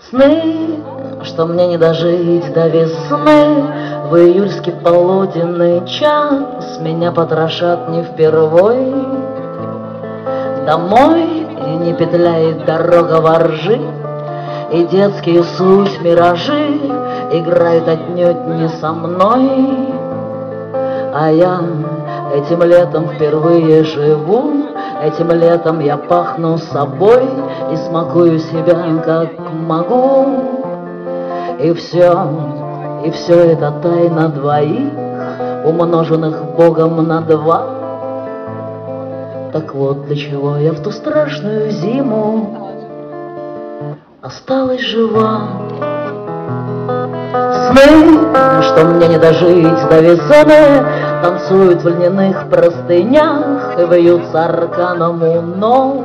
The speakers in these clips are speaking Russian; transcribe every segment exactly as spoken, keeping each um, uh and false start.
Сны, что мне не дожить до весны, в июльский полуденный час меня потрошат не впервой. Домой не петляет дорога воржи, и детские суть миражи играют отнюдь не со мной. А я этим летом впервые живу, этим летом я пахну собой и смакую себя как могу. И все, и все это тайна двоих, умноженных Богом на два. Так вот для чего я в ту страшную зиму осталась жива. Сны, что мне не дожить до весны, танцуют в льняных простынях и вьются арканом у ног.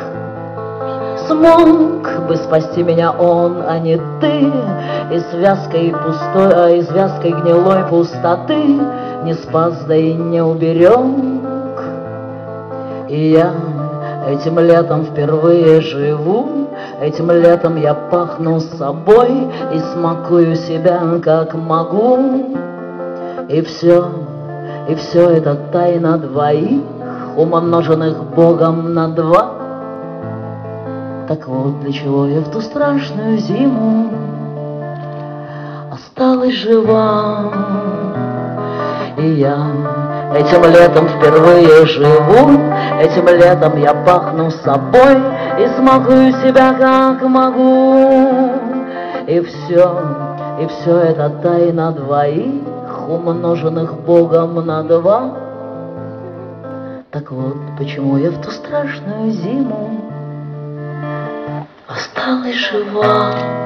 Смог бы спасти меня он, а не ты, и связкой пустой, а из вязкой гнилой пустоты не спас, да и не уберег. И я этим летом впервые живу, этим летом я пахну собой и смакую себя как могу. И все, и все это тайна двоих, умноженных Богом на два. Так вот для чего я в ту страшную зиму осталась жива. И я этим летом впервые живу, этим летом я пахну собой и смакую себя как могу. И все, и все это тайна двоих, умноженных Богом на два. Так вот почему я в ту страшную зиму осталась жива.